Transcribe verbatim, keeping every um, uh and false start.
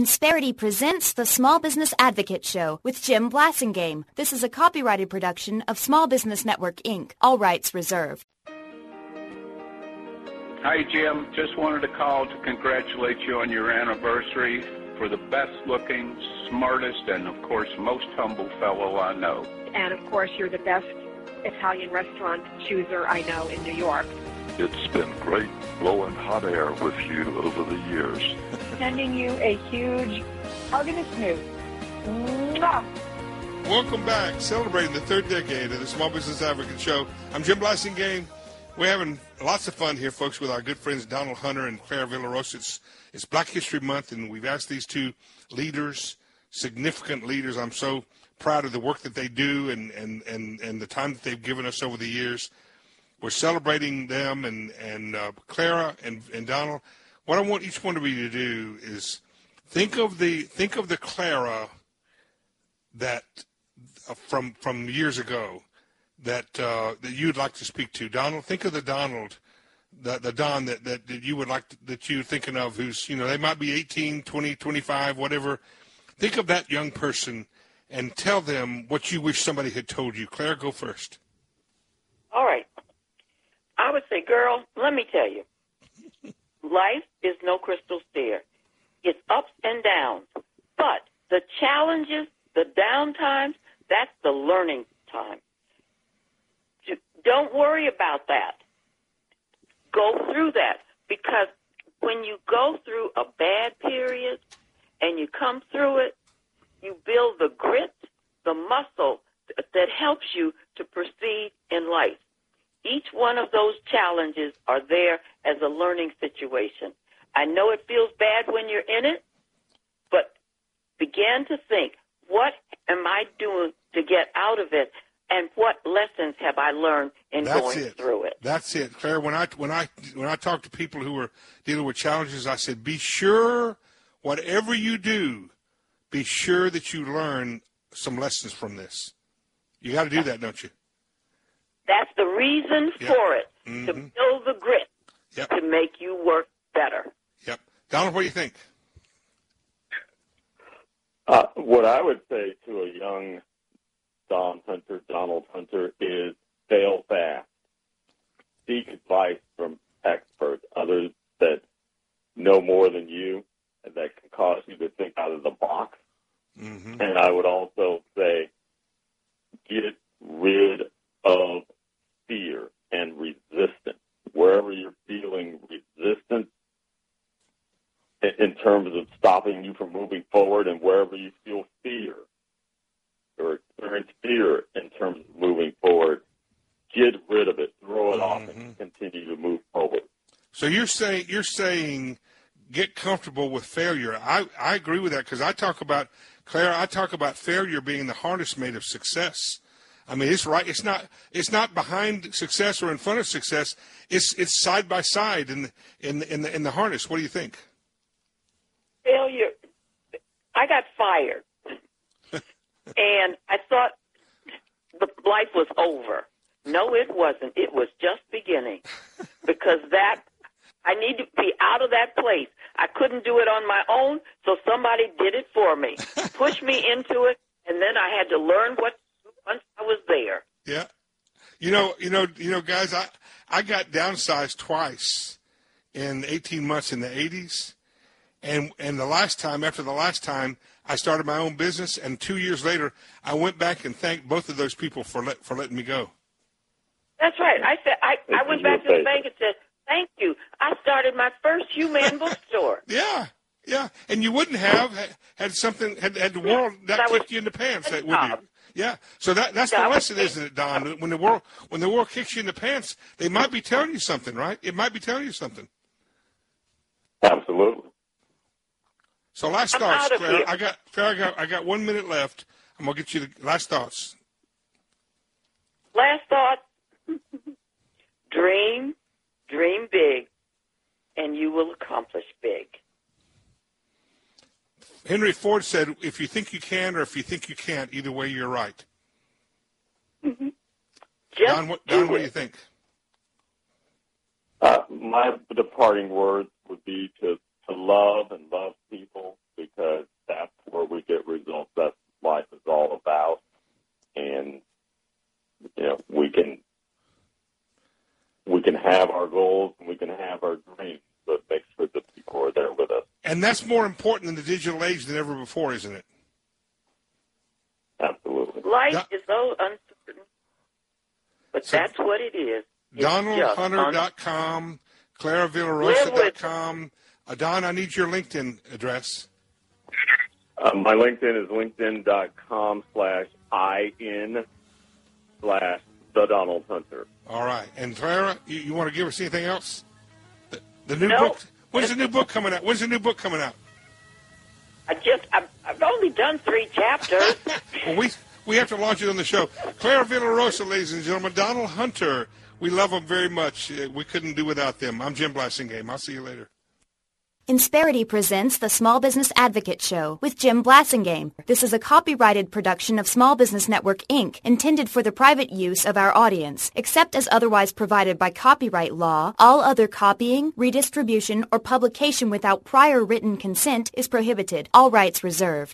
Insperity presents the Small Business Advocate Show with Jim Blasingame. This is a copyrighted production of Small Business Network, Incorporated. All rights reserved. Hi, Jim. Just wanted to call to congratulate you on your anniversary. For the best-looking, smartest, and, of course, most humble fellow I know. And, of course, you're the best Italian restaurant chooser I know in New York. It's been great blowing hot air with you over the years. Sending you a huge hug and a snoot. Mwah! Welcome back, celebrating the third decade of the Small Business Advocate Show. I'm Jim Blasingame. We're having lots of fun here, folks, with our good friends Donald Hunter and Claire Villarosa. It's, it's Black History Month, and we've asked these two leaders, significant leaders. I'm so proud of the work that they do and, and, and, and the time that they've given us over the years. We're celebrating them, and, and uh, Clara and, and Donald. What I want each one of you to do is think of the think of the Clara that uh, from from years ago that uh, that you'd like to speak to. Donald, think of the Donald, the the Don that, that, that you would like to, that you're thinking of, who's, you know, they might be eighteen, twenty, twenty-five, whatever. Think of that young person and tell them what you wish somebody had told you. Claire, go first. All right. I would say, girl, let me tell you, life is no crystal stair. It's ups and downs. But the challenges, the down times, that's the learning time. Don't worry about that. Go through that, because when you go through a bad period and you come through it, you build the grit, the muscle that helps you to proceed in life. Each one of those challenges are there as a learning situation. I know it feels bad when you're in it, but begin to think, what am I doing to get out of it, and what lessons have I learned in That's going it. through it? That's it, Claire. When I when I when I talk to people who are dealing with challenges, I said, be sure, whatever you do, be sure that you learn some lessons from this. You got to do that, don't you? That's the reason Yep. for it, Mm-hmm. to build the grit Yep. to make you work better. Yep. Donald, what do you think? Uh, what I would say to a young Don Hunter, Donald Hunter, is fail fast. Seek advice from experts, others that know more than you, and that can cause you to think out of the box. Mm-hmm. And I would also say get rid of fear and resistance. Wherever you're feeling resistance in terms of stopping you from moving forward, and wherever you feel fear or experience fear in terms of moving forward, get rid of it, throw it off, Mm-hmm. and continue to move forward. So you're saying you're saying get comfortable with failure. I, I agree with that, because I talk about, Claire, I talk about failure being the harness mate of success. I mean, it's right. It's not. It's not behind success or in front of success. It's it's side by side in the, in the, in the in the harness. What do you think? Failure. I got fired, and I thought the life was over. No, it wasn't. It was just beginning, because that I need to be out of that place. I couldn't do it on my own, so somebody did it for me, pushed me into it, and then I had to learn what. Once I was there. Yeah. You know, you know, you know, guys, I, I got downsized twice in eighteen months in the eighties. And, and the last time, after the last time, I started my own business. And two years later, I went back and thanked both of those people for let, for letting me go. That's right. I said, I, I went back to the bank and said, thank you. I started my first Human bookstore. Yeah. Yeah. And you wouldn't have had, had something, had, had the world not That was kicked you in the pants, that, would job. you? Yeah, so that that's the Yeah, lesson, isn't it, Don? When the world when the world kicks you in the pants, they might be telling you something, right? It might be telling you something. Absolutely. So last I'm thoughts, out of Claire. here. I got Claire. I got I got one minute left. I'm gonna get you the last thoughts. Last thought, dream, dream big, and you will accomplish big. Henry Ford said, if you think you can or if you think you can't, either way you're right. Mm-hmm. Just Don, what, do Don, what do it. you think? Uh, my departing words would be to, to love and love people, because And that's more important in the digital age than ever before, isn't it? Absolutely. Life Do- is so uncertain, but So- that's what it is. It's Donald just Hunter dot com, Clara Villarosa dot com. Uh, Don, I need your LinkedIn address. Uh, my LinkedIn is linkedin.com slash in slash the Donald Hunter. All right. And Clara, you, you want to give us anything else? The, the new No. book. When's the new book coming out? When's the new book coming out? I just, I've, I've only done three chapters. Well, we we have to launch it on the show. Clara Villarosa, ladies and gentlemen. Donald Hunter. We love them very much. Uh, We couldn't do without them. I'm Jim Blasingame. I'll see you later. Insperity presents the Small Business Advocate Show with Jim Blasingame. This is a copyrighted production of Small Business Network, Incorporated, intended for the private use of our audience. Except as otherwise provided by copyright law, all other copying, redistribution, or publication without prior written consent is prohibited. All rights reserved.